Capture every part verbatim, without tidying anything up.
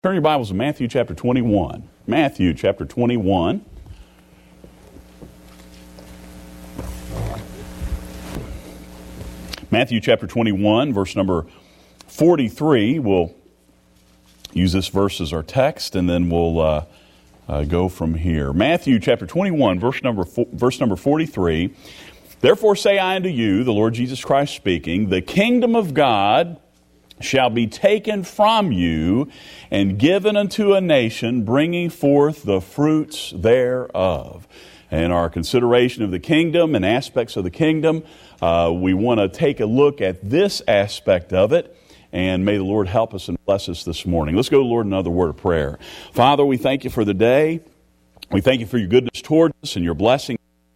Turn your Bibles to Matthew chapter twenty-one. Matthew chapter twenty-one. Matthew chapter twenty-one, verse number forty-three. We'll use this verse as our text, and then we'll uh, uh, go from here. Matthew chapter twenty-one, verse number verse number forty-three. Therefore say I unto you, the Lord Jesus Christ speaking, the kingdom of God shall be taken from you and given unto a nation, bringing forth the fruits thereof. In our consideration of the kingdom and aspects of the kingdom, uh, we want to take a look at this aspect of it, and may the Lord help us and bless us this morning. Let's go to the Lord in another word of prayer. Father, we thank you for the day. We thank you for your goodness toward us and your blessing.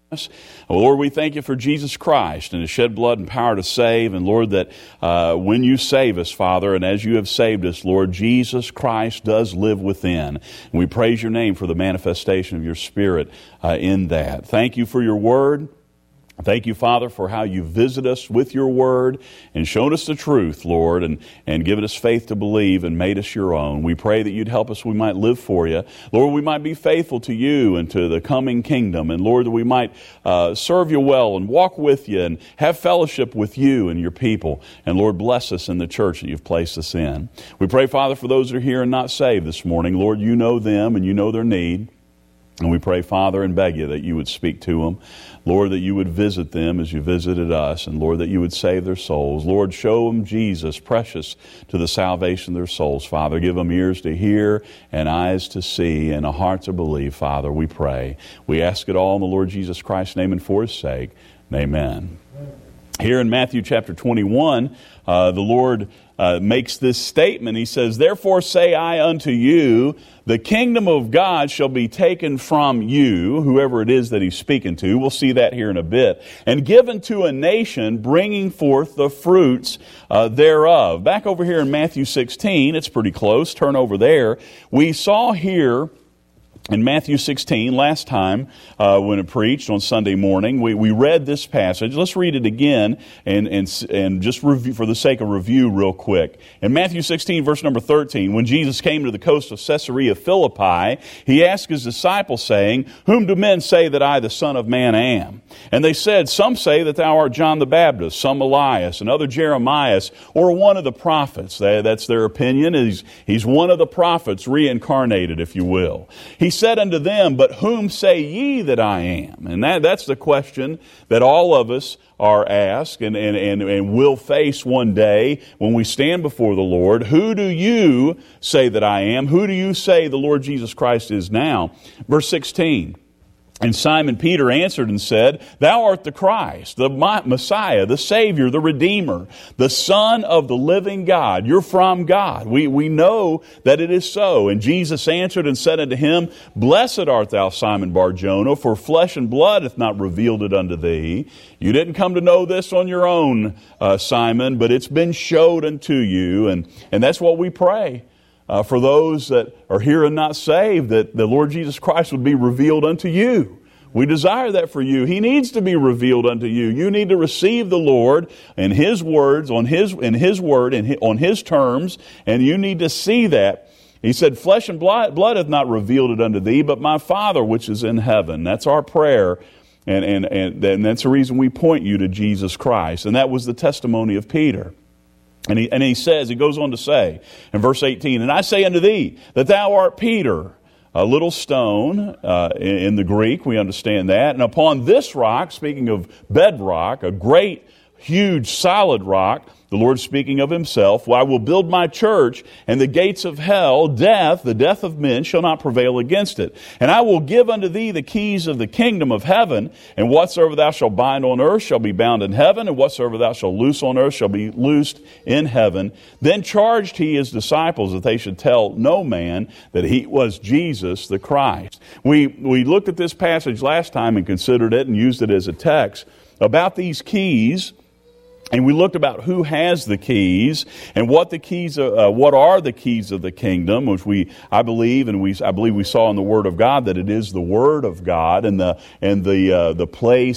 Oh, Lord, we thank you for Jesus Christ and His shed blood and power to save. And Lord, that uh, when you save us, Father, and as you have saved us, Lord, Jesus Christ does live within. And we praise your name for the manifestation of your Spirit uh, in that. Thank you for your word. Thank you, Father, for how you visit us with your word and shown us the truth, Lord, and, and given us faith to believe and made us your own. We pray that you'd help us we might live for you. Lord, we might be faithful to you and to the coming kingdom. And Lord, that we might uh, serve you well and walk with you and have fellowship with you and your people. And Lord, bless us in the church that you've placed us in. We pray, Father, for those that are here and not saved this morning. Lord, you know them and you know their need. And we pray, Father, and beg you that you would speak to them. Lord, that you would visit them as you visited us. And Lord, that you would save their souls. Lord, show them Jesus, precious to the salvation of their souls. Father, give them ears to hear and eyes to see and a heart to believe. Father, we pray. We ask it all in the Lord Jesus Christ's name and for His sake. Amen. Here in Matthew chapter twenty-one, uh, the Lord uh, makes this statement. He says, therefore say I unto you, the kingdom of God shall be taken from you, whoever it is that He's speaking to. We'll see that here in a bit. And given to a nation, bringing forth the fruits uh, thereof. Back over here in Matthew sixteen, it's pretty close. Turn over there. We saw here in Matthew sixteen, last time uh, when it preached on Sunday morning, we, we read this passage. Let's read it again and and and just review for the sake of review real quick. In Matthew sixteen, verse number thirteen, when Jesus came to the coast of Caesarea Philippi, He asked His disciples, saying, whom do men say that I, the Son of Man, am? And they said, some say that thou art John the Baptist, some Elias, and other Jeremias, or one of the prophets. That's their opinion. He's, he's one of the prophets reincarnated, if you will. He said unto them, but whom say ye that I am? And that, that's the question that all of us are asked and, and, and, and will face one day when we stand before the Lord. Who do you say that I am? Who do you say the Lord Jesus Christ is now? Verse sixteen. And Simon Peter answered and said, thou art the Christ, the Messiah, the Savior, the Redeemer, the Son of the living God. You're from God. We, we know that it is so. And Jesus answered and said unto him, blessed art thou, Simon Bar-Jonah, for flesh and blood hath not revealed it unto thee. You didn't come to know this on your own, uh, Simon, but it's been showed unto you. And, and that's what we pray. Uh, for those that are here and not saved, that the Lord Jesus Christ would be revealed unto you. We desire that for you. He needs to be revealed unto you. You need to receive the Lord in His words, on His in His word, and on His terms, and you need to see that. He said, flesh and blood, blood hath not revealed it unto thee, but my Father which is in heaven. That's our prayer, and, and, and, and that's the reason we point you to Jesus Christ. And that was the testimony of Peter. And he, and he says, he goes on to say in verse eighteen, and I say unto thee that thou art Peter, a little stone, uh, in, in the Greek, we understand that. And upon this rock, speaking of bedrock, a great, huge, solid rock, the Lord speaking of Himself, well, I will build my church, and the gates of hell, death, the death of men, shall not prevail against it. And I will give unto thee the keys of the kingdom of heaven, and whatsoever thou shalt bind on earth shall be bound in heaven, and whatsoever thou shalt loose on earth shall be loosed in heaven. Then charged He His disciples that they should tell no man that He was Jesus the Christ. We, we looked at this passage last time and considered it and used it as a text about these keys. And we looked about who has the keys and what the keys, uh, what are the keys of the kingdom, which we, I believe, and we, I believe we saw in the Word of God that it is the Word of God and the and the uh, the place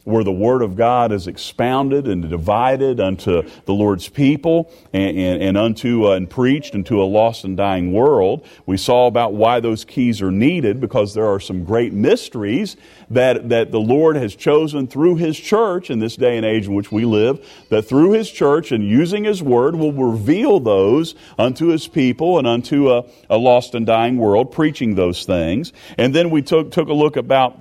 where the Word of God is expounded and divided unto the Lord's people and, and, and unto uh, and preached into a lost and dying world. We saw about why those keys are needed, because there are some great mysteries that, that the Lord has chosen through His church in this day and age in which we live, that through His church and using His Word will reveal those unto His people and unto a, a lost and dying world, preaching those things. And then we took, took a look about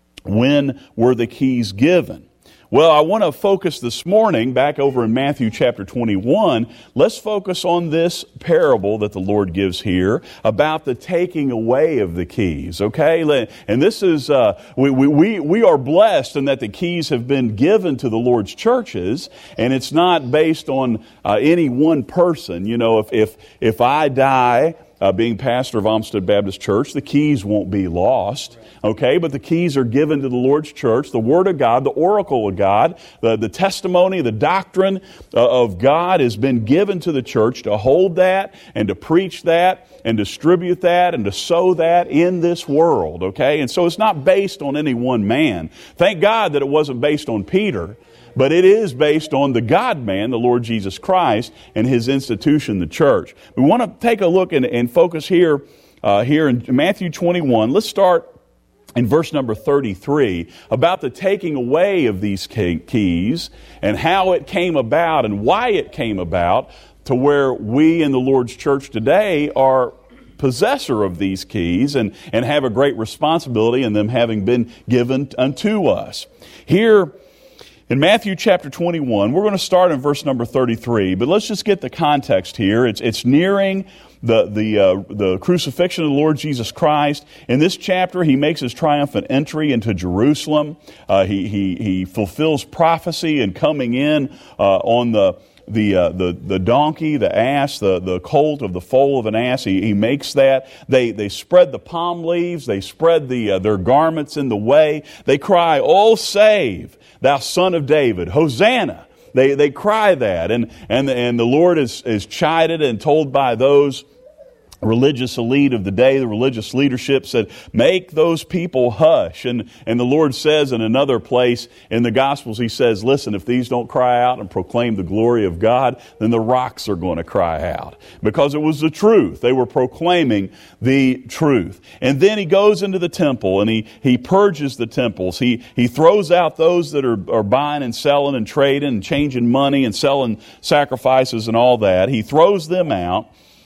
when were the keys given. Well, I want to focus this morning back over in Matthew chapter twenty-one. Let's focus on this parable that the Lord gives here about the taking away of the keys, okay? And this is, uh, we, we, we are blessed in that the keys have been given to the Lord's churches, and it's not based on uh, any one person. You know, if, if, if I die, Uh, being pastor of Olmsted Baptist Church, the keys won't be lost, okay? But the keys are given to the Lord's church, the Word of God, the oracle of God, the, the testimony, the doctrine uh, of God has been given to the church to hold that and to preach that and distribute that and to sow that in this world, okay? And so it's not based on any one man. Thank God that it wasn't based on Peter, but it is based on the God-man, the Lord Jesus Christ, and His institution, the church. We want to take a look and, and focus here, uh, here in Matthew twenty-one. Let's start in verse number thirty-three about the taking away of these keys and how it came about and why it came about to where we in the Lord's church today are possessor of these keys and, and have a great responsibility in them having been given unto us. Here, in Matthew chapter twenty-one, we're going to start in verse number thirty-three, but let's just get the context here. It's, it's nearing the, the, uh, the crucifixion of the Lord Jesus Christ. In this chapter, He makes His triumphant entry into Jerusalem. Uh, he, he, he fulfills prophecy in coming in uh, on the The, uh, the the donkey, the ass, the, the colt of the foal of an ass. He, he makes that. They they spread the palm leaves. They spread the uh, their garments in the way. They cry, "Oh, save, thou son of David, Hosanna." They they cry that, and and and the Lord is is chided and told by those religious elite of the day, the religious leadership said, make those people hush. And, and the Lord says in another place in the Gospels, He says, listen, if these don't cry out and proclaim the glory of God, then the rocks are going to cry out. Because it was the truth. They were proclaiming the truth. And then He goes into the temple and He, he purges the temples. He, he throws out those that are, are buying and selling and trading and changing money and selling sacrifices and all that. He throws them out.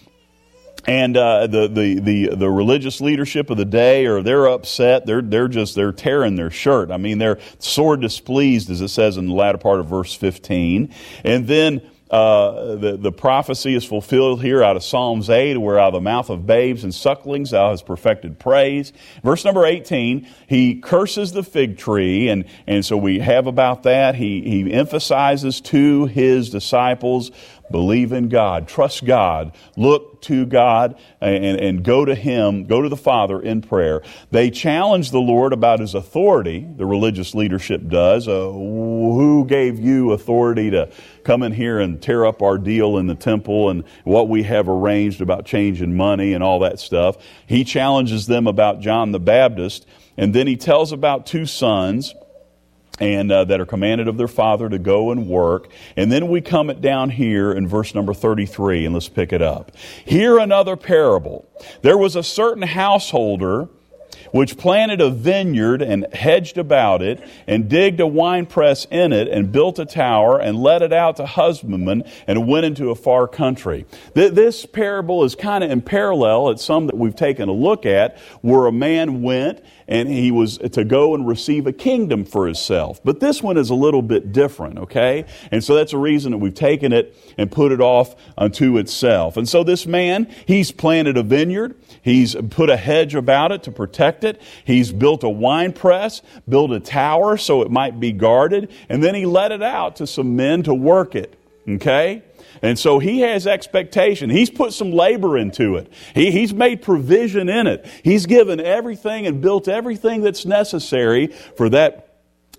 And uh, the, the the the religious leadership of the day, or they're upset. They're they're just they're tearing their shirt. I mean, they're sore displeased, as it says in the latter part of verse fifteen. And then uh, the the prophecy is fulfilled here out of Psalms eight, where out of the mouth of babes and sucklings Thou hast perfected praise. Verse number eighteen, He curses the fig tree, and and so we have about that. He he emphasizes to His disciples, believe in God, trust God, look to God, and, and go to Him, go to the Father in prayer. They challenge the Lord about His authority, the religious leadership does. Uh, who gave you authority to come in here and tear up our deal in the temple and what we have arranged about changing money and all that stuff? He challenges them about John the Baptist, and then He tells about two sons and uh, that are commanded of their father to go and work. And then we come it down here in verse number thirty-three, and let's pick it up. Hear another parable. There was a certain householder which planted a vineyard and hedged about it, and digged a winepress in it, and built a tower, and let it out to husbandmen, and went into a far country. This parable is kind of in parallel. It's some that we've taken a look at, where a man went and he was to go and receive a kingdom for himself. But this one is a little bit different, okay? And so that's a reason that we've taken it and put it off unto itself. And so this man, he's planted a vineyard. He's put a hedge about it to protect it. He's built a wine press, built a tower so it might be guarded, and then he let it out to some men to work it, okay? And so he has expectation. He's put some labor into it. He, he's made provision in it. He's given everything and built everything that's necessary for that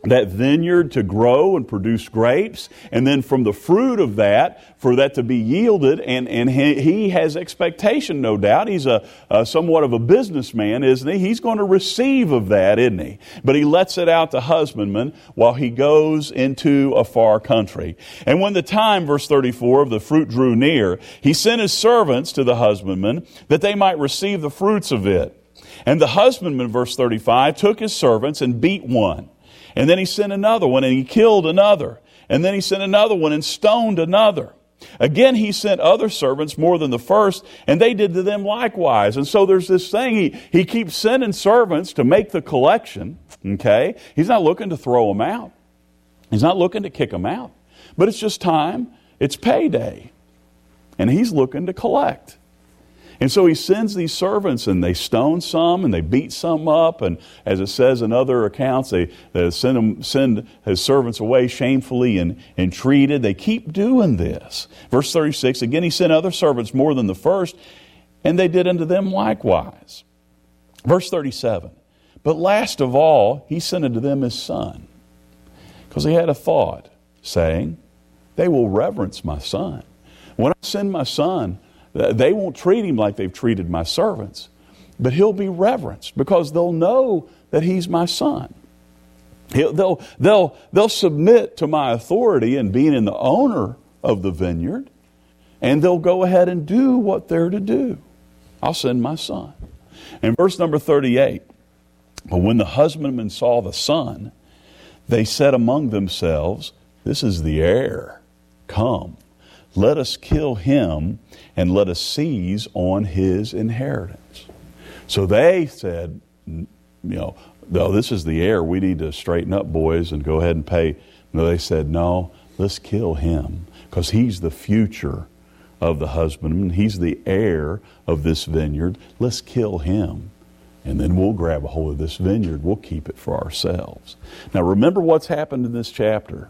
that vineyard to grow and produce grapes, and then from the fruit of that, for that to be yielded, and, and he, he has expectation, no doubt. He's a, a somewhat of a businessman, isn't he? He's going to receive of that, isn't he? But he lets it out to husbandmen while he goes into a far country. And when the time, verse thirty-four, of the fruit drew near, he sent his servants to the husbandmen that they might receive the fruits of it. And the husbandman, verse thirty-five, took his servants and beat one. And then he sent another one, and he killed another. And then he sent another one and stoned another. Again, he sent other servants more than the first, and they did to them likewise. And so there's this thing, he, he keeps sending servants to make the collection, okay? He's not looking to throw them out. He's not looking to kick them out. But it's just time, it's payday. And he's looking to collect. And so he sends these servants, and they stone some, and they beat some up, and as it says in other accounts, they, they send, them, send his servants away shamefully and, and treated. They keep doing this. Verse thirty-six, again he sent other servants more than the first, and they did unto them likewise. Verse thirty-seven, but last of all he sent unto them his son, because he had a thought, saying, they will reverence my son. When I send my son, they won't treat him like they've treated my servants, but he'll be reverenced because they'll know that he's my son. He'll, they'll, they'll, they'll submit to my authority in being in the owner of the vineyard, and they'll go ahead and do what they're to do. I'll send my son. In verse number thirty-eight, but when the husbandmen saw the son, they said among themselves, this is the heir. Come, let us kill him and let us seize on his inheritance. So they said, you know, no, this is the heir. We need to straighten up, boys, and go ahead and pay. No, they said, no, let's kill him because he's the future of the husbandman. He's the heir of this vineyard. Let's kill him. And then we'll grab a hold of this vineyard. We'll keep it for ourselves. Now remember what's happened in this chapter.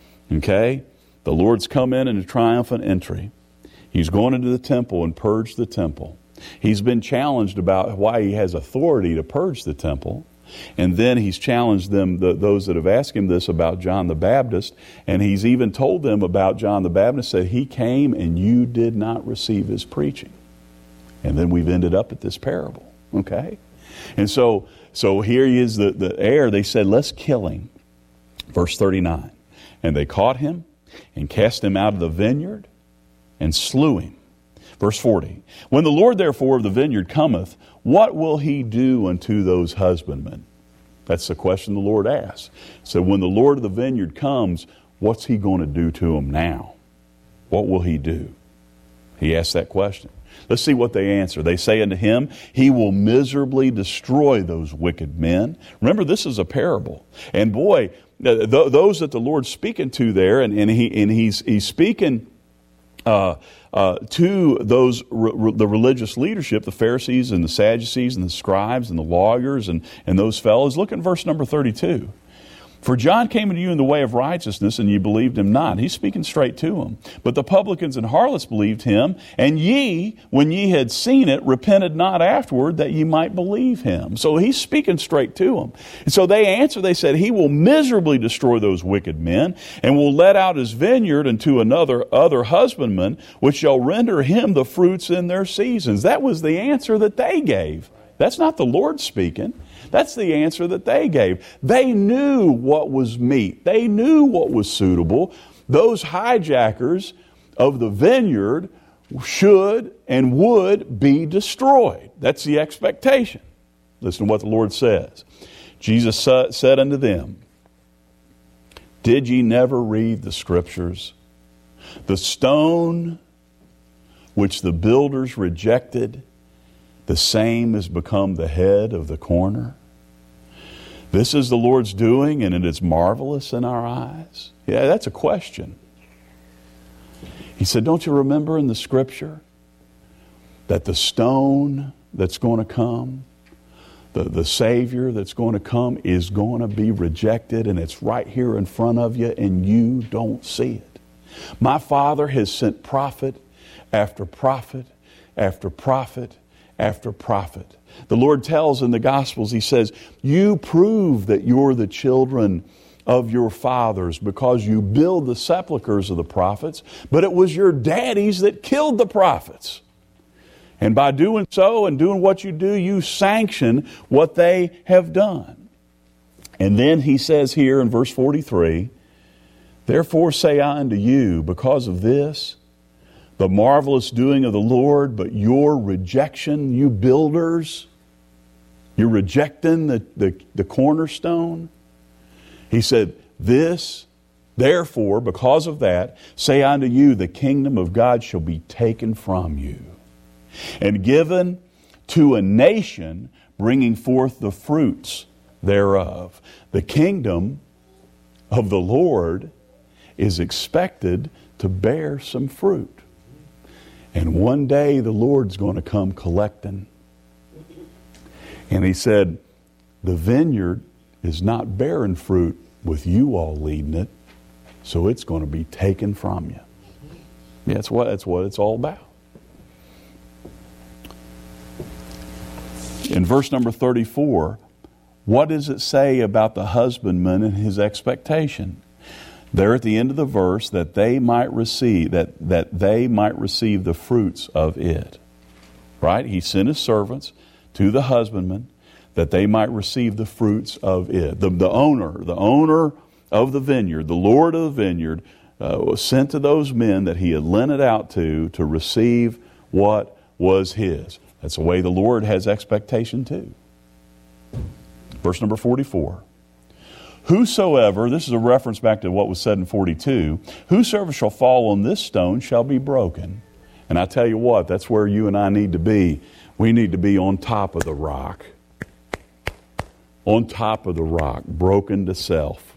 Okay? The Lord's come in in a triumphant entry. He's gone into the temple and purged the temple. He's been challenged about why he has authority to purge the temple. And then he's challenged them, the, those that have asked him this about John the Baptist. And he's even told them about John the Baptist, that he came and you did not receive his preaching. And then we've ended up at this parable. Okay? And so, so here he is, the, the heir. They said, let's kill him. Verse thirty-nine. And they caught him and cast him out of the vineyard and slew him. Verse forty. When the Lord therefore of the vineyard cometh, what will he do unto those husbandmen? That's the question the Lord asks. So when the Lord of the vineyard comes, what's he going to do to them now? What will he do? He asked that question. Let's see what they answer. They say unto him, he will miserably destroy those wicked men. Remember, this is a parable. And boy, th- those that the Lord's speaking to there, and, and, he, and he's, he's speaking uh, uh, to those re- re- the religious leadership, the Pharisees and the Sadducees and the scribes and the lawyers and, and those fellows. Look at verse number thirty-two. For John came unto you in the way of righteousness, and ye believed him not. He's speaking straight to them. But the publicans and harlots believed him, and ye, when ye had seen it, repented not afterward that ye might believe him. So he's speaking straight to them. And so they answered, they said, he will miserably destroy those wicked men, and will let out his vineyard unto another other husbandman, which shall render him the fruits in their seasons. That was the answer that they gave. That's not the Lord speaking. That's the answer that they gave. They knew what was meet. They knew what was suitable. Those hijackers of the vineyard should and would be destroyed. That's the expectation. Listen to what the Lord says. Jesus said unto them, did ye never read the Scriptures? The stone which the builders rejected, the same has become the head of the corner. This is the Lord's doing, and it is marvelous in our eyes. Yeah, that's a question. He said, don't you remember in the Scripture that the stone that's going to come, the, the Savior that's going to come, is going to be rejected, and it's right here in front of you, and you don't see it. My Father has sent prophet after prophet after prophet after prophet. The Lord tells in the Gospels, He says, you prove that you're the children of your fathers because you build the sepulchres of the prophets, but it was your daddies that killed the prophets. And by doing so and doing what you do, you sanction what they have done. And then he says here in verse forty-three, therefore say I unto you, because of this, the marvelous doing of the Lord, but your rejection, you builders, you're rejecting the, the, the cornerstone. He said, this, therefore, because of that, say unto you, the kingdom of God shall be taken from you and given to a nation bringing forth the fruits thereof. The kingdom of the Lord is expected to bear some fruit. And one day the Lord's going to come collecting. And he said, the vineyard is not bearing fruit with you all leading it, so it's going to be taken from you. Yeah, that's what, that's what it's all about. In verse number thirty-four, what does it say about the husbandman and his expectation? There at the end of the verse, that they might receive that that they might receive the fruits of it. Right? He sent his servants to the husbandman that they might receive the fruits of it. The, the owner, the owner of the vineyard, the Lord of the vineyard, uh, was sent to those men that he had lent it out to to receive what was his. That's the way the Lord has expectation too. Verse number forty-four. Whosoever, this is a reference back to what was said in forty-two, whosoever shall fall on this stone shall be broken. And I tell you what, that's where you and I need to be. We need to be on top of the rock. On top of the rock, broken to self.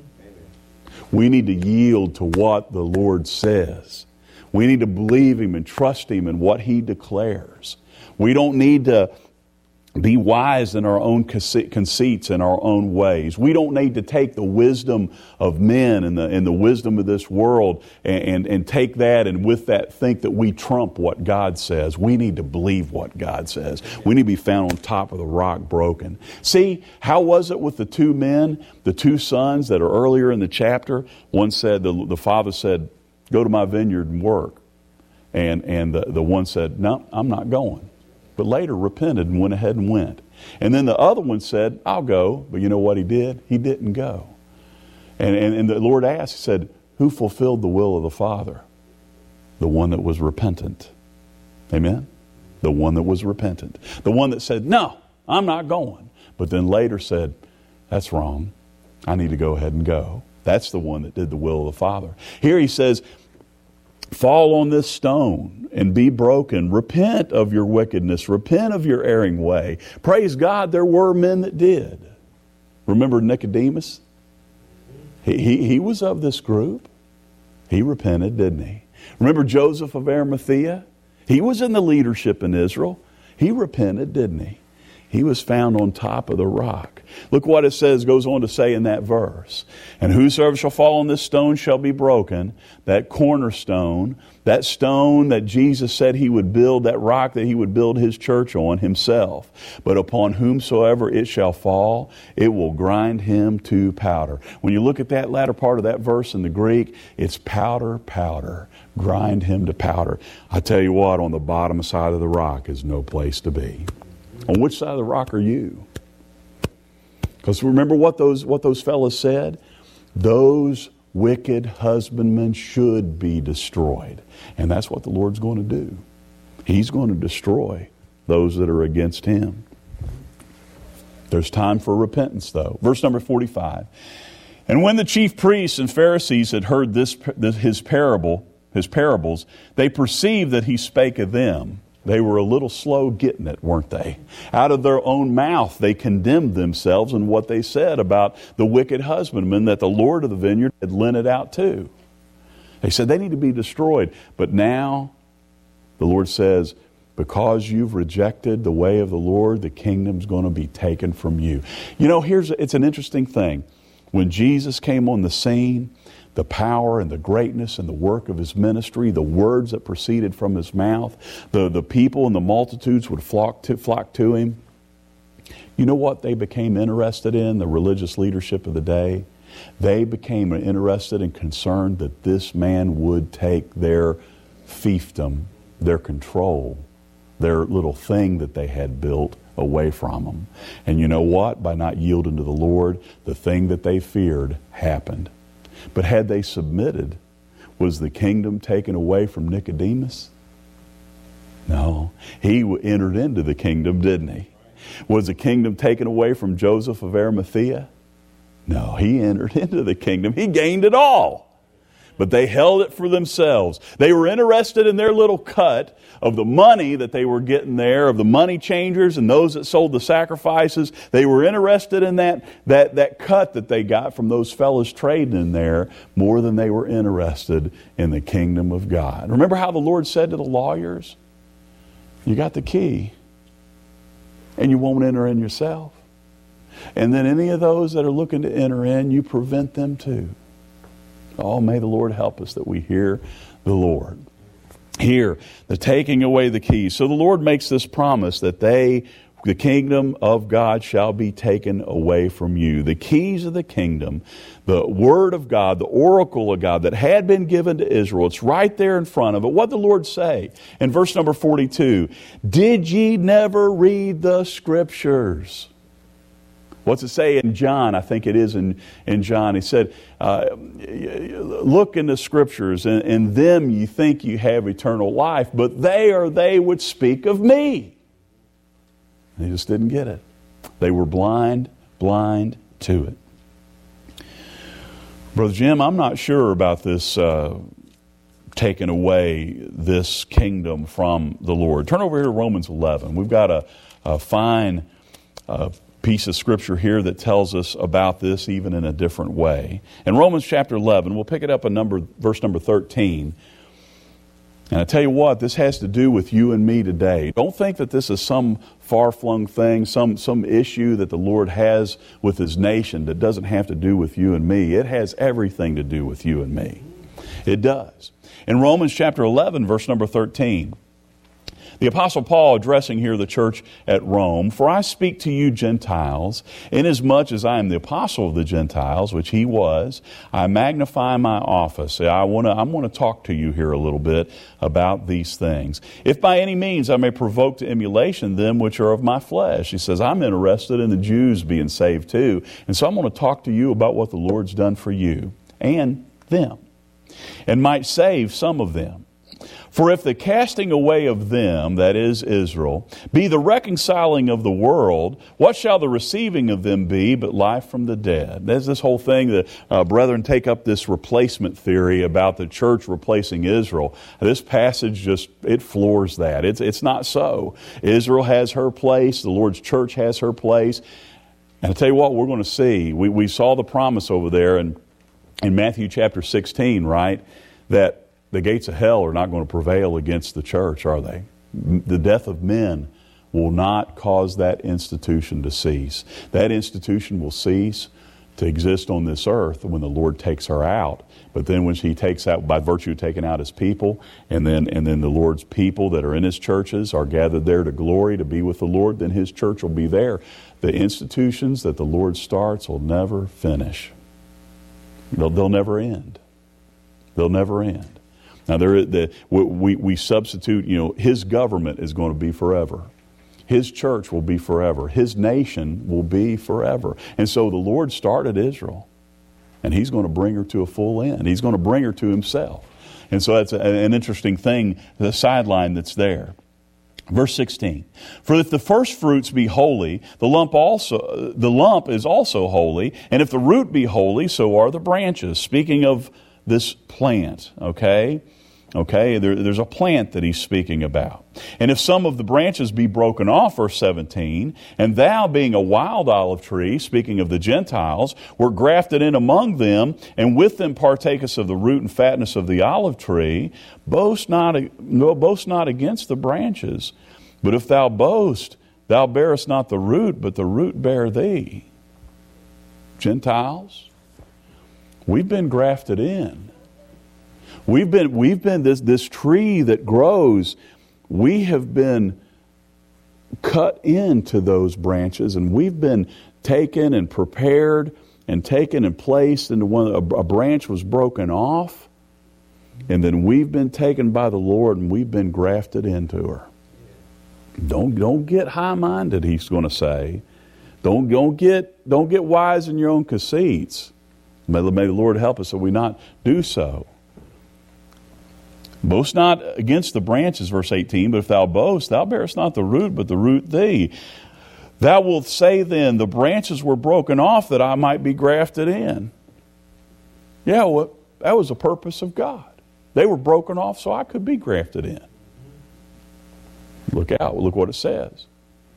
We need to yield to what the Lord says. We need to believe Him and trust Him in what He declares. We don't need to be wise in our own conceits and our own ways. We don't need to take the wisdom of men and the, and the wisdom of this world and, and, and take that and with that think that we trump what God says. We need to believe what God says. We need to be found on top of the rock broken. See, how was it with the two men, the two sons that are earlier in the chapter? One said, the, the father said, go to my vineyard and work. And, and the, the one said, no, I'm not going. But later repented and went ahead and went. And then the other one said, I'll go. But you know what he did? He didn't go. And, and, and the Lord asked, He said, who fulfilled the will of the Father? The one that was repentant. Amen? The one that was repentant. The one that said, no, I'm not going. But then later said, that's wrong. I need to go ahead and go. That's the one that did the will of the Father. Here He says, fall on this stone and be broken. Repent of your wickedness. Repent of your erring way. Praise God, there were men that did. Remember Nicodemus? He, he, he was of this group. He repented, didn't he? Remember Joseph of Arimathea? He was in the leadership in Israel. He repented, didn't he? He was found on top of the rock. Look what it says, goes on to say in that verse. And whosoever shall fall on this stone shall be broken. That cornerstone, that stone that Jesus said He would build, that rock that He would build His church on Himself. But upon whomsoever it shall fall, it will grind him to powder. When you look at that latter part of that verse in the Greek, it's powder, powder. Grind him to powder. I tell you what, on the bottom side of the rock is no place to be. On which side of the rock are you? Because remember what those what those fellas said? Those wicked husbandmen should be destroyed. And that's what the Lord's going to do. He's going to destroy those that are against Him. There's time for repentance, though. Verse number forty-five. And when the chief priests and Pharisees had heard this, this his parable, his parables, they perceived that He spake of them. They were a little slow getting it, weren't they? Out of their own mouth, they condemned themselves in what they said about the wicked husbandman that the Lord of the vineyard had lent it out to. They said they need to be destroyed. But now, the Lord says, because you've rejected the way of the Lord, the kingdom's going to be taken from you. You know, here's it's an interesting thing. When Jesus came on the scene, the power and the greatness and the work of His ministry, the words that proceeded from His mouth, the, the people and the multitudes would flock to, flock to Him. You know what they became interested in, the religious leadership of the day? They became interested and concerned that this man would take their fiefdom, their control, their little thing that they had built away from them. And you know what? By not yielding to the Lord, the thing that they feared happened. But had they submitted, was the kingdom taken away from Nicodemus? No. He entered into the kingdom, didn't he? Was the kingdom taken away from Joseph of Arimathea? No, he entered into the kingdom. He gained it all. But they held it for themselves. They were interested in their little cut of the money that they were getting there, of the money changers and those that sold the sacrifices. They were interested in that, that, that cut that they got from those fellows trading in there more than they were interested in the kingdom of God. Remember how the Lord said to the lawyers, you got the key and you won't enter in yourself. And then any of those that are looking to enter in, you prevent them too. Oh, may the Lord help us that we hear the Lord. Here, the taking away the keys. So the Lord makes this promise that they, the kingdom of God shall be taken away from you. The keys of the kingdom, the word of God, the oracle of God that had been given to Israel. It's right there in front of it. What did the Lord say? In verse number forty-two, did ye never read the scriptures? What's it say in John? I think it is in, in John. He said, uh, look in the scriptures, and in them you think you have eternal life, but they are they which speak of me. They just didn't get it. They were blind, blind to it. Brother Jim, I'm not sure about this uh, taking away this kingdom from the Lord. Turn over here to Romans eleven. We've got a, a fine uh, piece of scripture here that tells us about this even in a different way. In Romans chapter eleven, we'll pick it up at number, verse number thirteen. And I tell you what, this has to do with you and me today. Don't think that this is some far-flung thing, some, some issue that the Lord has with His nation that doesn't have to do with you and me. It has everything to do with you and me. It does. In Romans chapter eleven, verse number thirteen, the Apostle Paul addressing here the church at Rome, for I speak to you Gentiles, inasmuch as I am the apostle of the Gentiles, which he was, I magnify my office. I want to I want to talk to you here a little bit about these things. If by any means I may provoke to emulation them which are of my flesh. He says, I'm interested in the Jews being saved too. And so I'm going to talk to you about what the Lord's done for you and them, and might save some of them. For if the casting away of them, that is Israel, be the reconciling of the world, what shall the receiving of them be but life from the dead? There's this whole thing that uh, brethren take up this replacement theory about the church replacing Israel. This passage just, it floors that. It's, it's not so. Israel has her place. The Lord's church has her place. And I tell you what, we're going to see. We, we saw the promise over there in, in Matthew chapter sixteen, right? That the gates of hell are not going to prevail against the church, are they? The death of men will not cause that institution to cease. That institution will cease to exist on this earth when the Lord takes her out. But then when He takes out, by virtue of taking out His people, and then and then the Lord's people that are in His churches are gathered there to glory, to be with the Lord, then His church will be there. The institutions that the Lord starts will never finish. They'll, they'll never end. They'll never end. Now, there, the, we, we substitute, you know, His government is going to be forever. His church will be forever. His nation will be forever. And so the Lord started Israel, and He's going to bring her to a full end. He's going to bring her to Himself. And so that's a, an interesting thing, the sideline that's there. Verse sixteen, for if the first fruits be holy, the lump also the lump is also holy, and if the root be holy, so are the branches. Speaking of this plant, okay? Okay, there, there's a plant that he's speaking about. And if some of the branches be broken off, verse seventeen, and thou being a wild olive tree, speaking of the Gentiles, were grafted in among them, and with them partakest of the root and fatness of the olive tree, boast not, no, boast not against the branches. But if thou boast, thou bearest not the root, but the root bear thee. Gentiles, we've been grafted in. We've been, we've been this, this tree that grows, we have been cut into those branches, and we've been taken and prepared and taken and placed into one, a, a branch was broken off, and then we've been taken by the Lord and we've been grafted into her. Don't, don't get high-minded, he's going to say. Don't, don't, get, don't get wise in your own conceits. May, may the Lord help us that we not do so. Boast not against the branches, verse eighteen, but if thou boast, thou bearest not the root, but the root thee. Thou wilt say then, the branches were broken off that I might be grafted in. Yeah, well, that was the purpose of God. They were broken off so I could be grafted in. Look out, look what it says.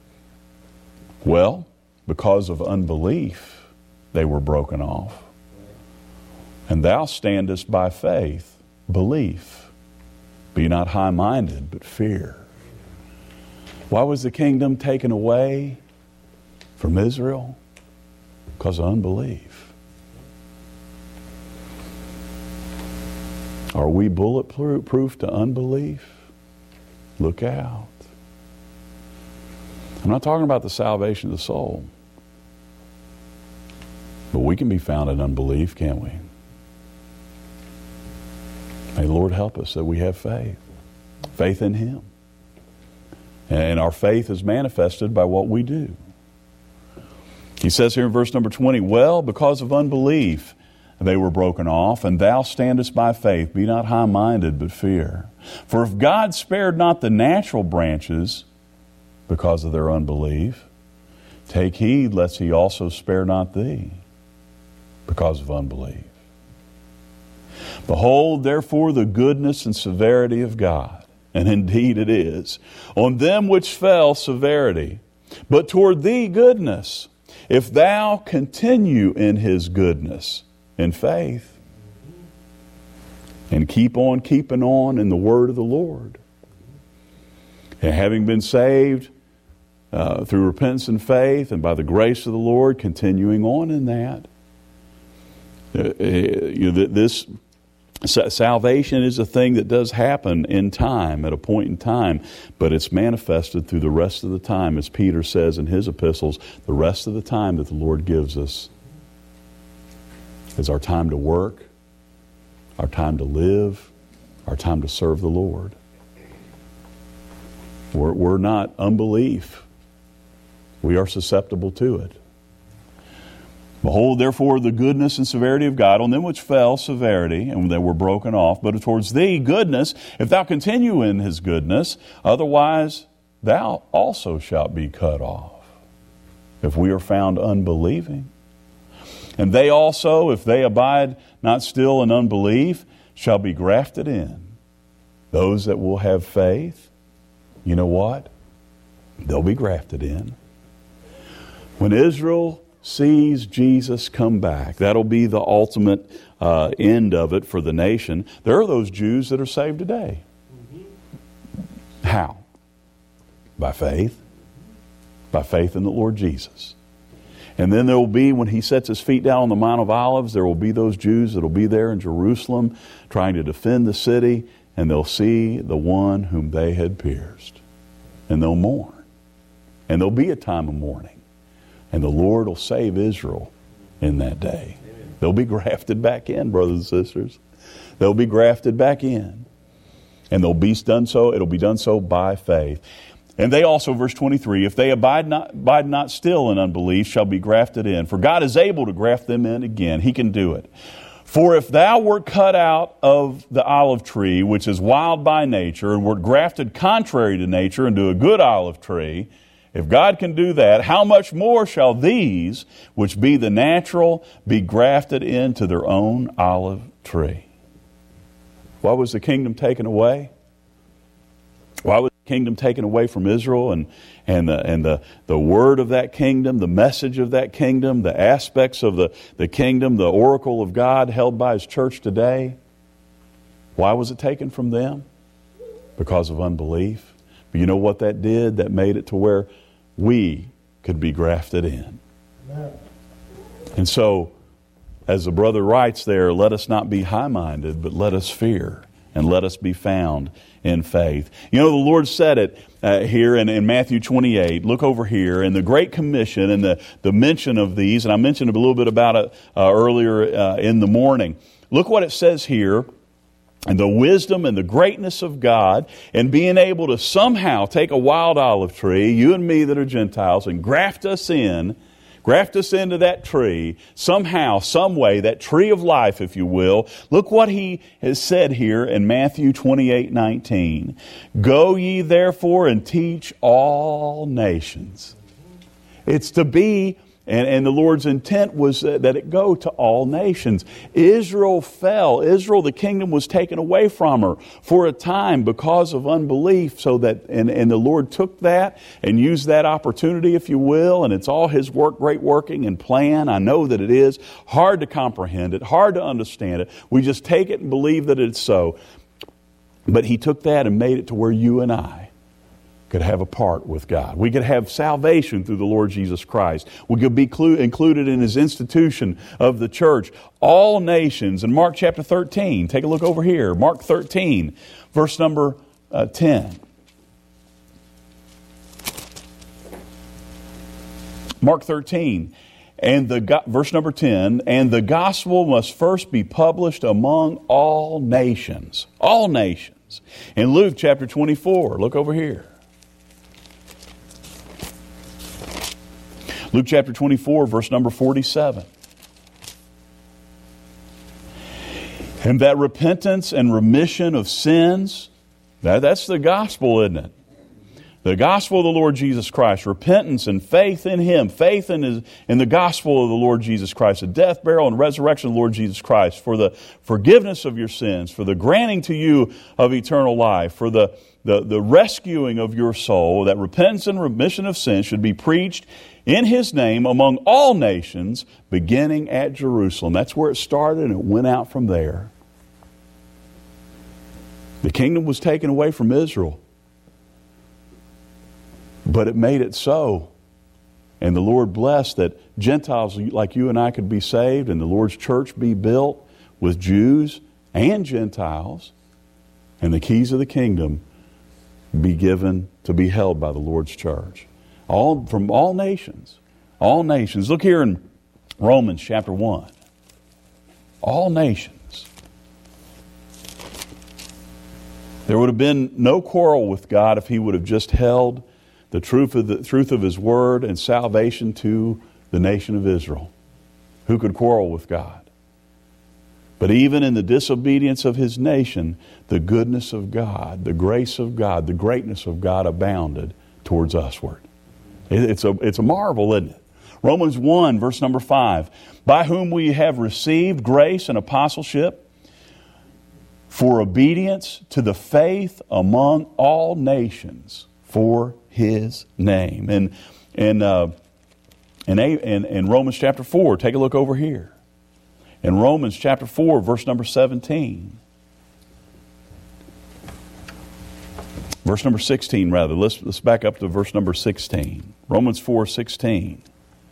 Well, because of unbelief, they were broken off. And thou standest by faith, belief. Be not high-minded, but fear. Why was the kingdom taken away from Israel? Because of unbelief. Are we bulletproof to unbelief? Look out. I'm not talking about the salvation of the soul. But we can be found in unbelief, can't we? May the Lord help us that we have faith. Faith in Him. And our faith is manifested by what we do. He says here in verse number twenty, well, because of unbelief, they were broken off, and thou standest by faith. Be not high-minded, but fear. For if God spared not the natural branches because of their unbelief, take heed lest He also spare not thee because of unbelief. Behold, therefore, the goodness and severity of God, and indeed it is, on them which fell severity, but toward thee goodness, if thou continue in His goodness, in faith, and keep on keeping on in the word of the Lord. And having been saved uh, through repentance and faith, and by the grace of the Lord, continuing on in that. Uh, you know, this salvation is a thing that does happen in time, at a point in time, but it's manifested through the rest of the time, as Peter says in his epistles, the rest of the time that the Lord gives us is our time to work, our time to live, our time to serve the Lord. We're, we're not unbelief. We are susceptible to it. Behold, therefore, the goodness and severity of God, on them which fell severity, and they were broken off, but towards thee goodness, if thou continue in His goodness, otherwise thou also shalt be cut off, if we are found unbelieving. And they also, if they abide not still in unbelief, shall be grafted in. Those that will have faith, you know what? They'll be grafted in. When Israel sees Jesus come back, that'll be the ultimate uh, end of it for the nation. There are those Jews that are saved today. How? By faith. By faith in the Lord Jesus. And then there will be, when He sets His feet down on the Mount of Olives, there will be those Jews that will be there in Jerusalem trying to defend the city, and they'll see the one whom they had pierced. And they'll mourn. And there'll be a time of mourning. And the Lord will save Israel in that day. They'll be grafted back in, brothers and sisters. They'll be grafted back in. And they'll be done so, it'll be done so by faith. And they also, verse twenty-three, if they abide not, abide not still in unbelief, shall be grafted in. For God is able to graft them in again. He can do it. For if thou wert cut out of the olive tree, which is wild by nature, and wert grafted contrary to nature into a good olive tree, if God can do that, how much more shall these, which be the natural, be grafted into their own olive tree? Why was the kingdom taken away? Why was the kingdom taken away from Israel and, and, the, and the, the word of that kingdom, the message of that kingdom, the aspects of the, the kingdom, the oracle of God held by His church today? Why was it taken from them? Because of unbelief. But you know what that did? That made it to where we could be grafted in. Amen. And so, as the brother writes there, let us not be high-minded, but let us fear and let us be found in faith. You know, the Lord said it uh, here in, in Matthew twenty-eight. Look over here in the Great Commission and the, the mention of these. And I mentioned a little bit about it uh, earlier uh, in the morning. Look what it says here. And the wisdom and the greatness of God, and being able to somehow take a wild olive tree, you and me that are Gentiles, and graft us in, graft us into that tree, somehow, some way, that tree of life, if you will. Look what he has said here in Matthew twenty-eight nineteen. Go ye therefore and teach all nations. It's to be, and, and the Lord's intent was that it go to all nations. Israel fell. Israel, the kingdom was taken away from her for a time because of unbelief. So that, and, and the Lord took that and used that opportunity, if you will, and it's all His work, great working and plan. I know that it is hard to comprehend it, hard to understand it. We just take it and believe that it's so. But He took that and made it to where you and I could have a part with God. We could have salvation through the Lord Jesus Christ. We could be clu- included in His institution of the church. All nations. In Mark chapter thirteen, take a look over here. Mark thirteen, verse number uh, ten. Mark thirteen, and the go- verse number ten, and the gospel must first be published among all nations. All nations. In Luke chapter twenty-four, look over here. Luke chapter twenty-four, verse number forty-seven. And that repentance and remission of sins, that, that's the gospel, isn't it? The gospel of the Lord Jesus Christ, repentance and faith in Him, faith in, his, in the gospel of the Lord Jesus Christ, the death, burial, and resurrection of the Lord Jesus Christ, for the forgiveness of your sins, for the granting to you of eternal life, for the, the, the rescuing of your soul. That repentance and remission of sins should be preached in His name among all nations, beginning at Jerusalem. That's where it started, and it went out from there. The kingdom was taken away from Israel, but it made it so. And the Lord blessed that Gentiles like you and I could be saved, and the Lord's church be built with Jews and Gentiles, and the keys of the kingdom be given to be held by the Lord's church. All from all nations. All nations. Look here in Romans chapter one. All nations. There would have been no quarrel with God if He would have just held the truth of the truth of His word and salvation to the nation of Israel. Who could quarrel with God? But even in the disobedience of His nation, the goodness of God, the grace of God, the greatness of God abounded towards usward. It's a, it's a marvel, isn't it? Romans one, verse number five. By whom we have received grace and apostleship for obedience to the faith among all nations for His name. And in, uh, in, in, in Romans chapter four, take a look over here. In Romans chapter four, verse number seventeen. Verse number sixteen, rather. Let's, let's back up to verse number sixteen. Romans four sixteen.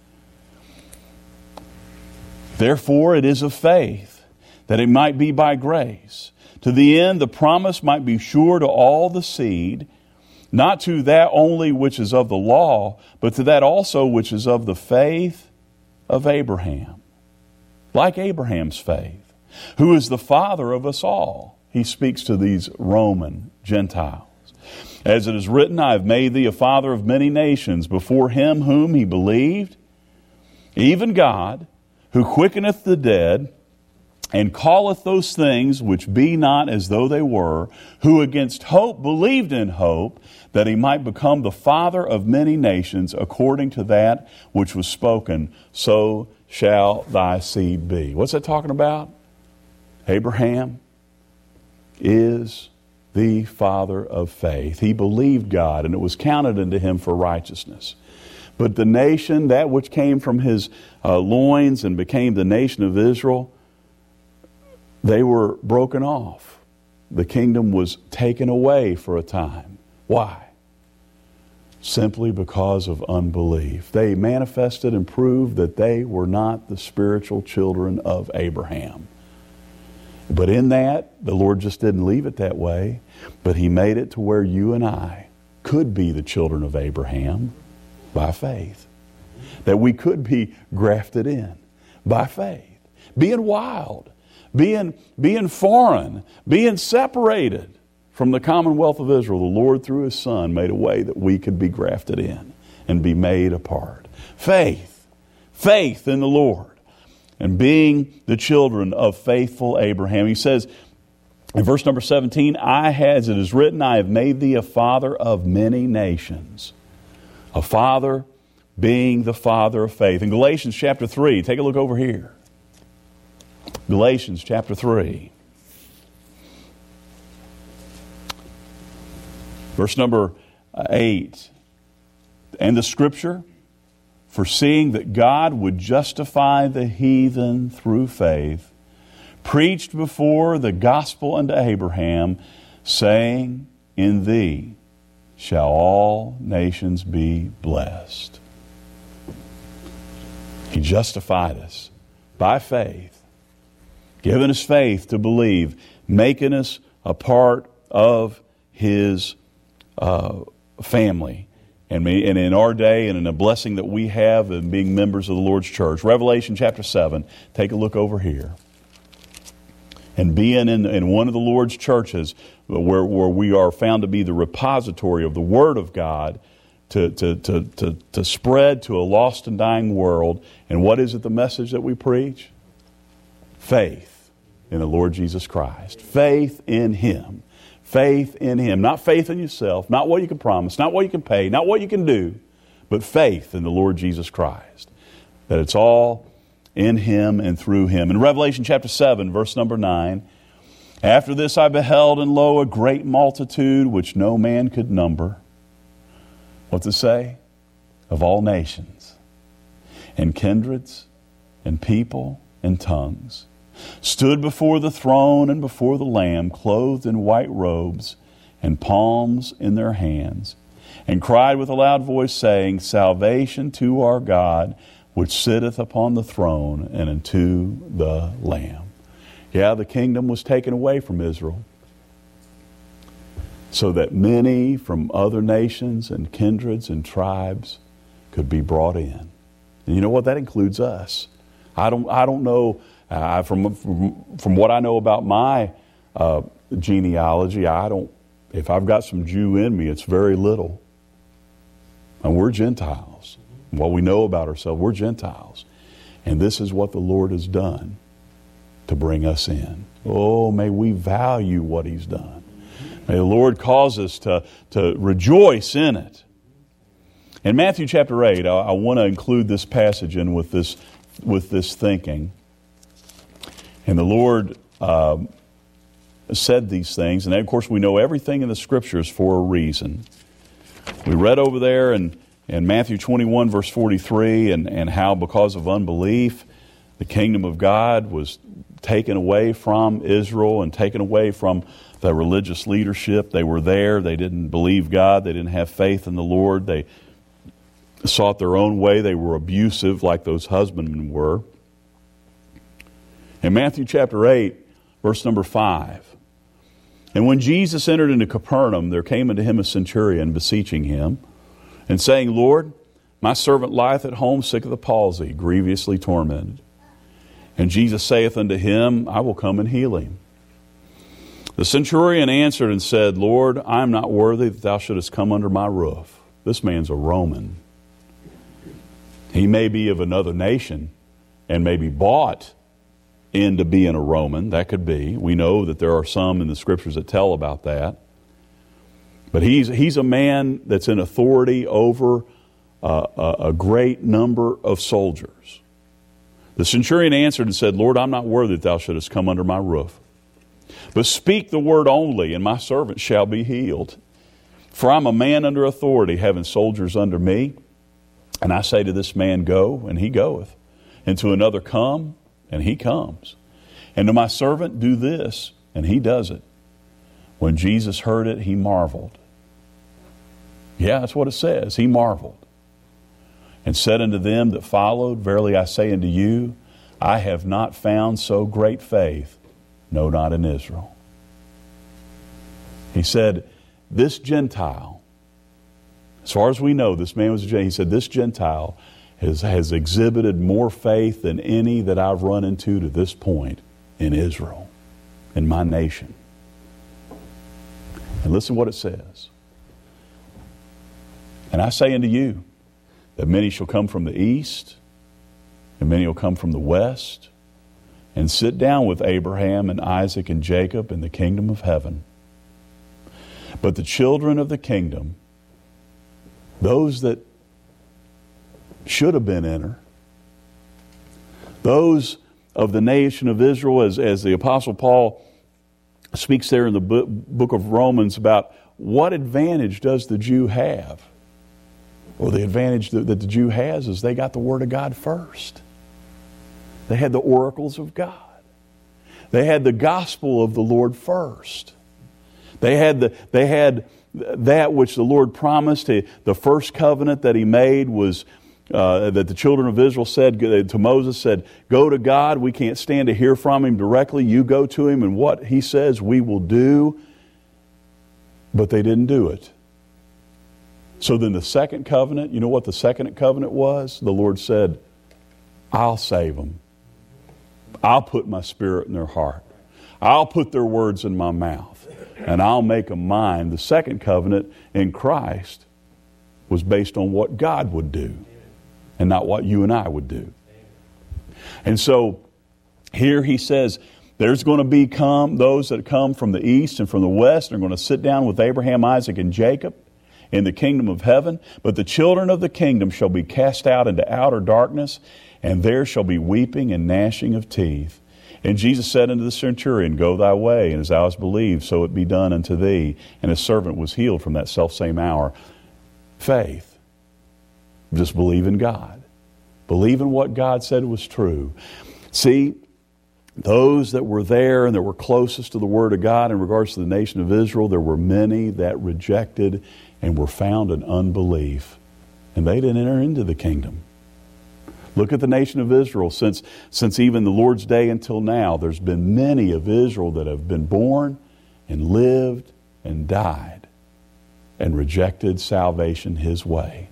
Therefore it is of faith, that it might be by grace, to the end the promise might be sure to all the seed, not to that only which is of the law, but to that also which is of the faith of Abraham. Like Abraham's faith, who is the father of us all. He speaks to these Roman Gentiles. As it is written, I have made thee a father of many nations, before Him whom he believed, even God, who quickeneth the dead, and calleth those things which be not as though they were, who against hope believed in hope, that he might become the father of many nations, according to that which was spoken, so shall thy seed be. What's that talking about? Abraham is the father of faith. He believed God, and it was counted unto him for righteousness. But the nation, that which came from his uh, loins and became the nation of Israel, they were broken off. The kingdom was taken away for a time. Why? Simply because of unbelief. They manifested and proved that they were not the spiritual children of Abraham. But in that, the Lord just didn't leave it that way, but He made it to where you and I could be the children of Abraham by faith. That we could be grafted in by faith. Being wild, being, being foreign, being separated from the commonwealth of Israel, the Lord through His Son made a way that we could be grafted in and be made a part. Faith, faith in the Lord. And being the children of faithful Abraham. He says in verse number seventeen, I, as it is written, I have made thee a father of many nations. A father being the father of faith. In Galatians chapter three, take a look over here. Galatians chapter three. Verse number eight. And the scripture, foreseeing that God would justify the heathen through faith, preached before the gospel unto Abraham, saying, in thee shall all nations be blessed. He justified us by faith, giving us faith to believe, making us a part of His uh, family. And in our day, and in a blessing that we have in being members of the Lord's church. Revelation chapter seven, take a look over here. And being in, in one of the Lord's churches, where, where we are found to be the repository of the Word of God to, to, to, to, to spread to a lost and dying world. And what is it, the message that we preach? Faith in the Lord Jesus Christ. Faith in Him. Faith in Him. Not faith in yourself, not what you can promise, not what you can pay, not what you can do, but faith in the Lord Jesus Christ. That it's all in Him and through Him. In Revelation chapter seven, verse number nine, after this I beheld, and lo, a great multitude which no man could number. What's it say? Of all nations, and kindreds, and people, and tongues, stood before the throne and before the Lamb, clothed in white robes and palms in their hands, and cried with a loud voice, saying, salvation to our God, which sitteth upon the throne, and unto the Lamb. Yeah, the kingdom was taken away from Israel, so that many from other nations and kindreds and tribes could be brought in. And you know what? That includes us. I don't, I don't know... Uh, from, from from what I know about my uh, genealogy, I don't. If I've got some Jew in me, it's very little. And we're Gentiles. What we know about ourselves, we're Gentiles, and this is what the Lord has done to bring us in. Oh, may we value what He's done. May the Lord cause us to to rejoice in it. In Matthew chapter eight, I, I want to include this passage in with this with this thinking. And the Lord uh, said these things. And of course, we know everything in the Scriptures for a reason. We read over there in, in Matthew twenty-one, verse forty-three, and, and how because of unbelief, the kingdom of God was taken away from Israel and taken away from the religious leadership. They were there. They didn't believe God. They didn't have faith in the Lord. They sought their own way. They were abusive like those husbandmen were. In Matthew chapter eight, verse number five, and when Jesus entered into Capernaum, there came unto him a centurion beseeching him, and saying, Lord, my servant lieth at home sick of the palsy, grievously tormented. And Jesus saith unto him, I will come and heal him. The centurion answered and said, Lord, I am not worthy that thou shouldest come under my roof. This man's a Roman. He may be of another nation and may be bought into being a Roman. That could be. We know that there are some in the Scriptures that tell about that. But he's he's a man that's in authority over uh, a, a great number of soldiers. The centurion answered and said, Lord, I'm not worthy that thou shouldest come under my roof. But speak the word only, and my servant shall be healed. For I'm a man under authority, having soldiers under me. And I say to this man, go, and he goeth. And to another, come, and he comes. And to my servant, do this, and he does it. When Jesus heard it, he marveled. Yeah, that's what it says. He marveled. And said unto them that followed, verily I say unto you, I have not found so great faith No, not in Israel. He said, this Gentile, as far as we know, this man was a Gentile. He said, this Gentile has, has exhibited more faith than any that I've run into to this point in Israel, in my nation. And listen what it says. And I say unto you, that many shall come from the east, and many will come from the west, and sit down with Abraham and Isaac and Jacob in the kingdom of heaven. But the children of the kingdom, those that should have been enter, those of the nation of Israel, as, as the Apostle Paul speaks there in the book of Romans about what advantage does the Jew have? Well, the advantage that, that the Jew has is they got the Word of God first. They had the oracles of God. They had the gospel of the Lord first. They had the they had that which the Lord promised. The first covenant that He made was uh, that the children of Israel said to Moses, said, "Go to God. We can't stand to hear from Him directly. You go to Him, and what He says we will do." But they didn't do it. So then the second covenant, you know what the second covenant was? The Lord said, "I'll save them. I'll put my Spirit in their heart. I'll put their words in my mouth, and I'll make them mine." The second covenant in Christ was based on what God would do and not what you and I would do. And so here he says, there's going to be come those that come from the east and from the west, and are going to sit down with Abraham, Isaac, and Jacob in the kingdom of heaven. But the children of the kingdom shall be cast out into outer darkness, and there shall be weeping and gnashing of teeth. And Jesus said unto the centurion, "Go thy way, and as thou hast believed, so it be done unto thee." And his servant was healed from that selfsame hour. Faith. Just believe in God. Believe in what God said was true. See, those that were there and that were closest to the Word of God in regards to the nation of Israel, there were many that rejected and were found in unbelief. And they didn't enter into the kingdom. Look at the nation of Israel. Since, since even the Lord's day until now, there's been many of Israel that have been born and lived and died and rejected salvation His way.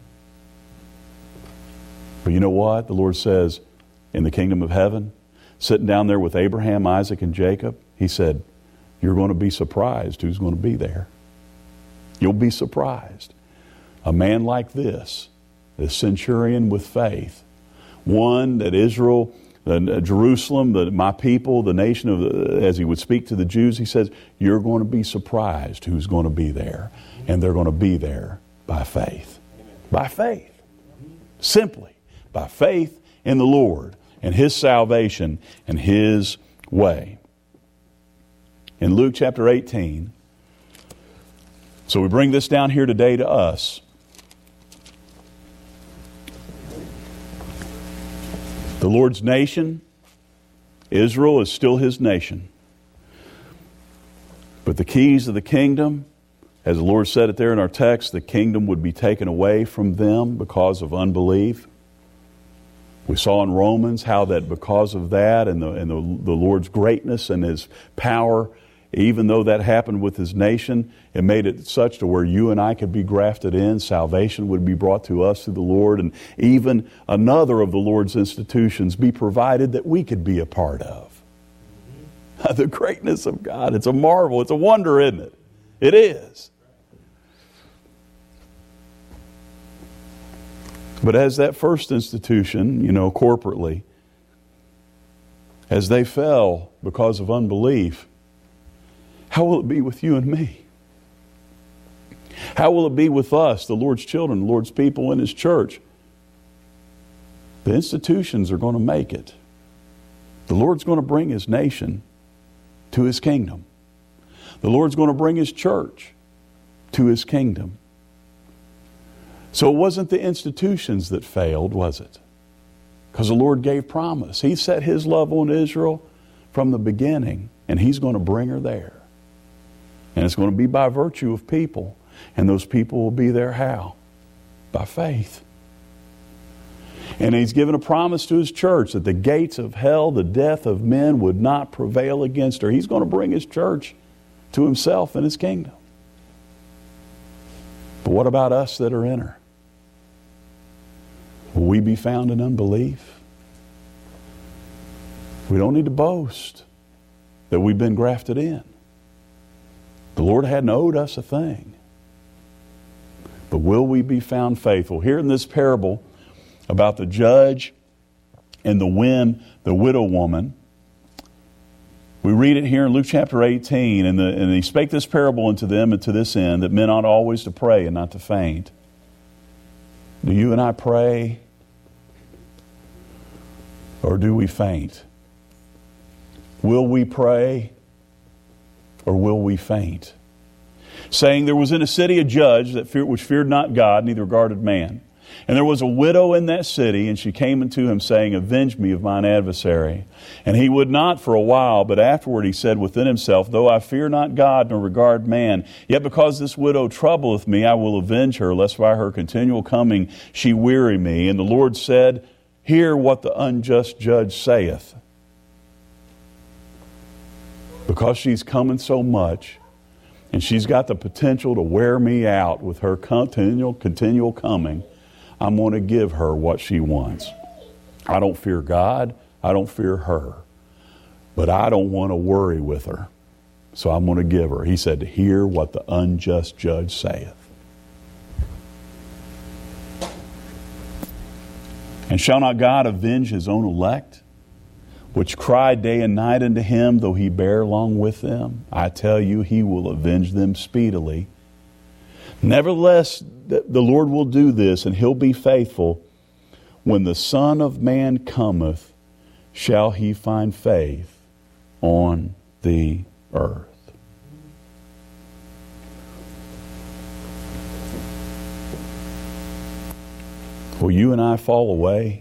But you know what? The Lord says in the kingdom of heaven, sitting down there with Abraham, Isaac, and Jacob, He said, you're going to be surprised who's going to be there. You'll be surprised. A man like this, this centurion with faith, one that Israel, uh, Jerusalem, the, my people, the nation of, the, as he would speak to the Jews, he says, you're going to be surprised who's going to be there. And they're going to be there by faith. By faith. Simply. By faith in the Lord and His salvation and His way. In Luke chapter eighteen, so we bring this down here today to us. The Lord's nation, Israel, is still His nation. But the keys of the kingdom, as the Lord said it there in our text, the kingdom would be taken away from them because of unbelief. We saw in Romans how that because of that and the, and the, the Lord's greatness and His power, even though that happened with His nation, it made it such to where you and I could be grafted in. Salvation would be brought to us through the Lord, and even another of the Lord's institutions be provided that we could be a part of. The greatness of God. It's a marvel. It's a wonder, isn't it? It is. But as that first institution, you know, corporately, as they fell because of unbelief, how will it be with you and me? How will it be with us, the Lord's children, the Lord's people in His church? The institutions are going to make it. The Lord's going to bring His nation to His kingdom. The Lord's going to bring His church to His kingdom. So it wasn't the institutions that failed, was it? Because the Lord gave promise. He set His love on Israel from the beginning, and He's going to bring her there. And it's going to be by virtue of people. And those people will be there how? By faith. And He's given a promise to His church that the gates of hell, the death of men, would not prevail against her. He's going to bring His church to Himself and His kingdom. But what about us that are in her? Will we be found in unbelief? We don't need to boast that we've been grafted in. The Lord hadn't owed us a thing. But will we be found faithful? Here in this parable about the judge and the win, the widow woman, we read it here in Luke chapter eighteen, and, the, and He spake this parable unto them and to this end, that men ought always to pray and not to faint. Do you and I pray, or do we faint? Will we pray, or will we faint? Saying, there was in a city a judge that feared, which feared not God, neither regarded man. And there was a widow in that city, and she came unto him, saying, avenge me of mine adversary. And he would not for a while, but afterward he said within himself, though I fear not God, nor regard man, yet because this widow troubleth me, I will avenge her, lest by her continual coming she weary me. And the Lord said, hear what the unjust judge saith. Because she's coming so much, and she's got the potential to wear me out with her continual, continual coming, I'm going to give her what she wants. I don't fear God. I don't fear her. But I don't want to worry with her. So I'm going to give her. He said, hear what the unjust judge saith. And shall not God avenge His own elect, which cry day and night unto Him, though He bear long with them? I tell you, He will avenge them speedily. Nevertheless, the Lord will do this, and He'll be faithful. When the Son of Man cometh, shall He find faith on the earth? Will you and I fall away?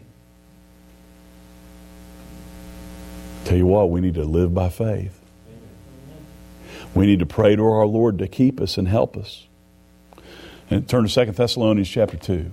Tell you what, we need to live by faith. We need to pray to our Lord to keep us and help us. And turn to Second Thessalonians chapter two.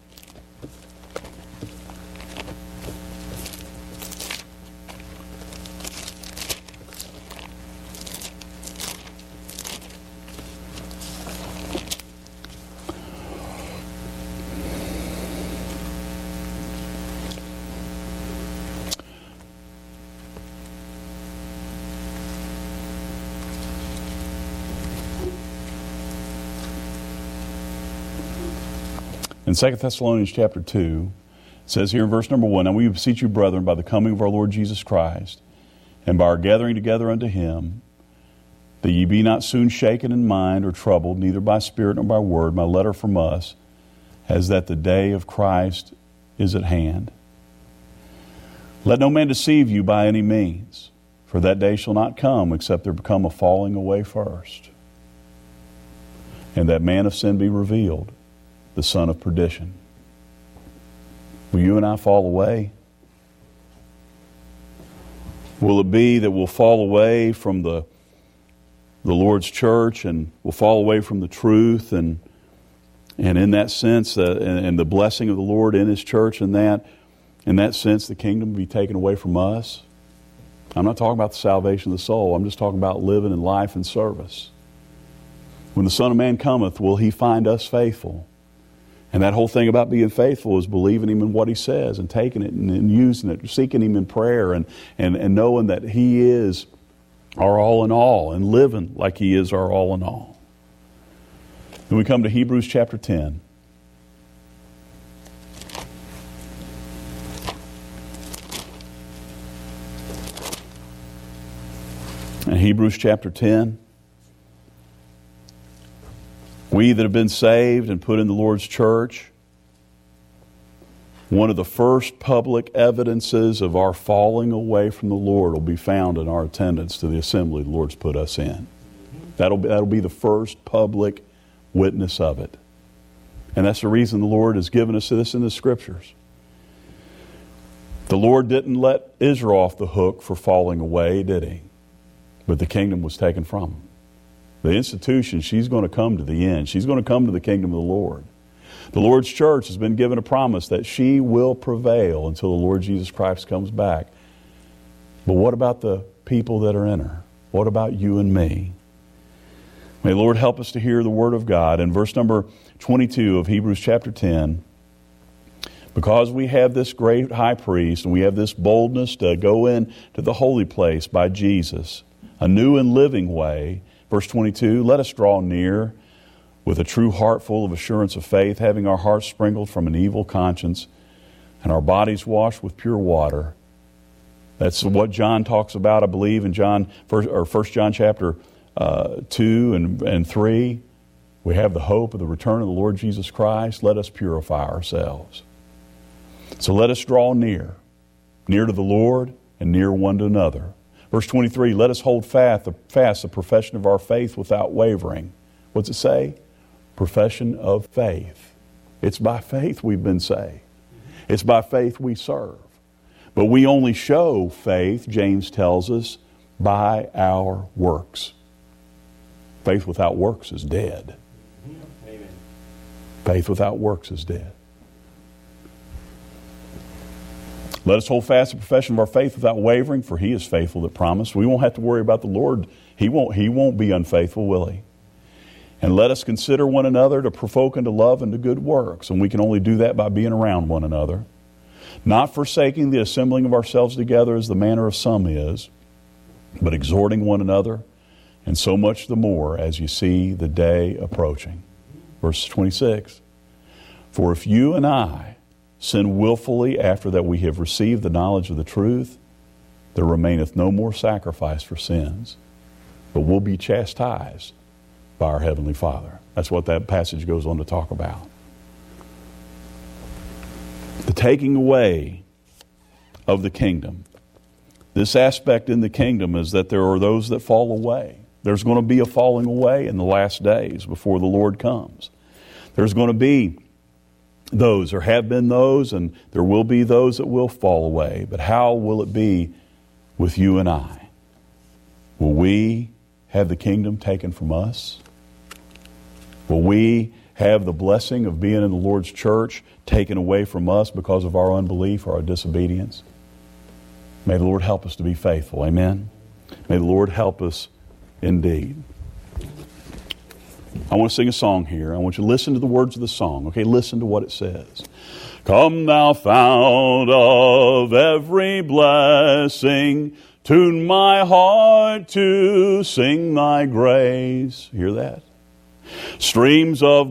In Second Thessalonians chapter two, it says here in verse number one, now we beseech you, brethren, by the coming of our Lord Jesus Christ, and by our gathering together unto Him, that ye be not soon shaken in mind or troubled, neither by spirit nor by word, my letter from us, as that the day of Christ is at hand. Let no man deceive you by any means, for that day shall not come, except there become a falling away first, and that man of sin be revealed, the son of perdition. Will you and I fall away? Will it be that we'll fall away from the, the Lord's church, and we'll fall away from the truth, and and in that sense, uh, and, and the blessing of the Lord in His church, and that, in that sense, the kingdom will be taken away from us? I'm not talking about the salvation of the soul. I'm just talking about living in life and service. When the Son of Man cometh, will He find us faithful? And that whole thing about being faithful is believing Him in what He says, and taking it and, and using it, seeking Him in prayer, and, and, and knowing that He is our all in all, and living like He is our all in all. Then we come to Hebrews chapter ten. In Hebrews chapter ten, we that have been saved and put in the Lord's church, one of the first public evidences of our falling away from the Lord will be found in our attendance to the assembly the Lord's put us in. That'll be, that'll be the first public witness of it. And that's the reason the Lord has given us this in the Scriptures. The Lord didn't let Israel off the hook for falling away, did He? But the kingdom was taken from them. The institution, she's going to come to the end. She's going to come to the kingdom of the Lord. The Lord's church has been given a promise that she will prevail until the Lord Jesus Christ comes back. But what about the people that are in her? What about you and me? May the Lord help us to hear the Word of God. In verse number twenty-two of Hebrews chapter ten, because we have this great high priest and we have this boldness to go in to the holy place by Jesus, a new and living way. Verse twenty-two, let us draw near with a true heart full of assurance of faith, having our hearts sprinkled from an evil conscience and our bodies washed with pure water. That's what John talks about, I believe, in John, first, or First John chapter uh, two and, and three. We have the hope of the return of the Lord Jesus Christ. Let us purify ourselves. So let us draw near, near to the Lord and near one to another. Verse twenty-three, let us hold fast the, fast the profession of our faith without wavering. What's it say? Profession of faith. It's by faith we've been saved. It's by faith we serve. But we only show faith, James tells us, by our works. Faith without works is dead. Amen. Faith without works is dead. Let us hold fast the profession of our faith without wavering, for He is faithful that promised. We won't have to worry about the Lord. He won't, he won't be unfaithful, will He? And let us consider one another to provoke unto love and to good works. And we can only do that by being around one another. Not forsaking the assembling of ourselves together as the manner of some is, but exhorting one another, and so much the more as you see the day approaching. Verse twenty-six, for if you and I sin willfully after that we have received the knowledge of the truth, there remaineth no more sacrifice for sins, but we'll be chastised by our Heavenly Father. That's what that passage goes on to talk about. The taking away of the kingdom. This aspect in the kingdom is that there are those that fall away. There's going to be a falling away in the last days before the Lord comes. There's going to be those, or have been those, and there will be those that will fall away. But how will it be with you and I? Will we have the kingdom taken from us? Will we have the blessing of being in the Lord's church taken away from us because of our unbelief or our disobedience? May the Lord help us to be faithful. Amen. May the Lord help us indeed. I want to sing a song here. I want you to listen to the words of the song. Okay, listen to what it says. Come thou fount of every blessing, tune my heart to sing thy grace. Hear that? Streams of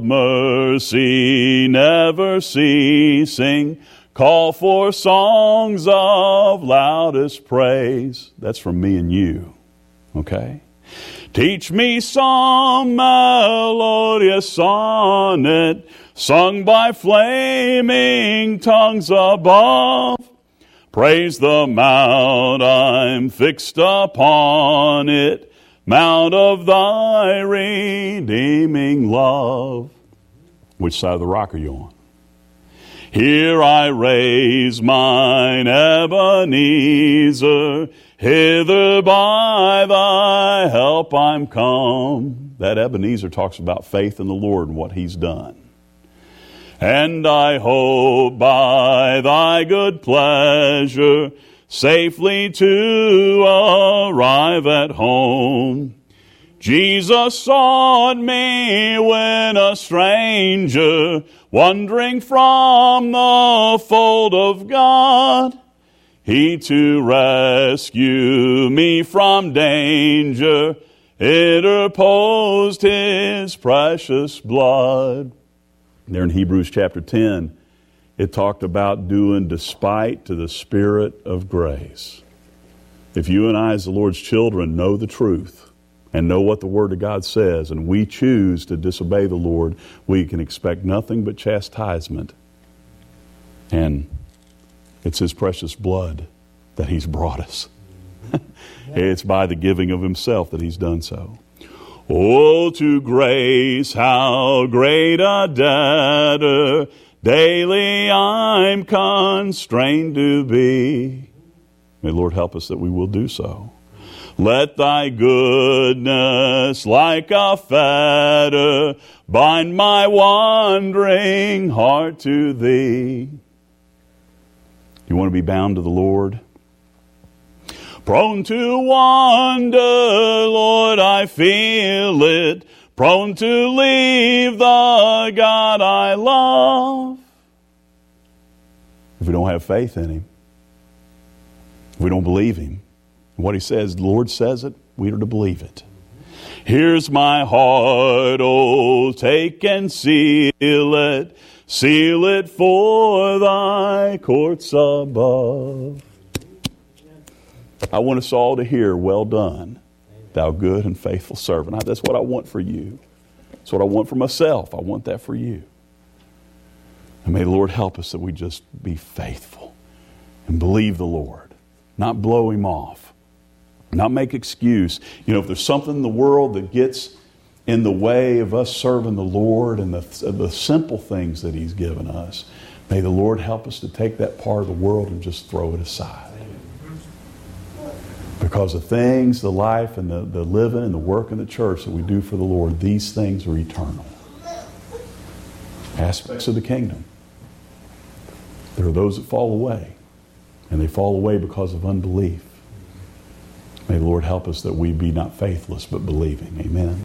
mercy never ceasing, call for songs of loudest praise. That's from me and you. Okay? Teach me some melodious sonnet, sung by flaming tongues above. Praise the mount I'm fixed upon it, mount of thy redeeming love. Which side of the rock are you on? Here I raise mine Ebenezer, hither by thy help I'm come. That Ebenezer talks about faith in the Lord and what He's done. And I hope by thy good pleasure safely to arrive at home. Jesus sought me when a stranger, wandering from the fold of God. He to rescue me from danger interposed His precious blood. There in Hebrews chapter ten, it talked about doing despite to the Spirit of grace. If you and I as the Lord's children know the truth and know what the Word of God says, and we choose to disobey the Lord, we can expect nothing but chastisement. And it's His precious blood that He's brought us. It's by the giving of Himself that He's done so. Oh, to grace, how great a debtor daily I'm constrained to be. May the Lord help us that we will do so. Let thy goodness like a fetter bind my wandering heart to thee. You want to be bound to the Lord? Prone to wander, Lord, I feel it. Prone to leave the God I love. If we don't have faith in Him, if we don't believe Him, what He says, the Lord says it, we are to believe it. Here's my heart, oh, take and seal it. Seal it for thy courts above. I want us all to hear, well done, thou good and faithful servant. That's what I want for you. That's what I want for myself. I want that for you. And may the Lord help us that we just be faithful and believe the Lord, not blow Him off, not make excuse. You know, if there's something in the world that gets in the way of us serving the Lord and the, the simple things that He's given us, may the Lord help us to take that part of the world and just throw it aside. Because the things, the life and the, the living and the work in the church that we do for the Lord, these things are eternal. Aspects of the kingdom. There are those that fall away, and they fall away because of unbelief. May the Lord help us that we be not faithless but believing. Amen.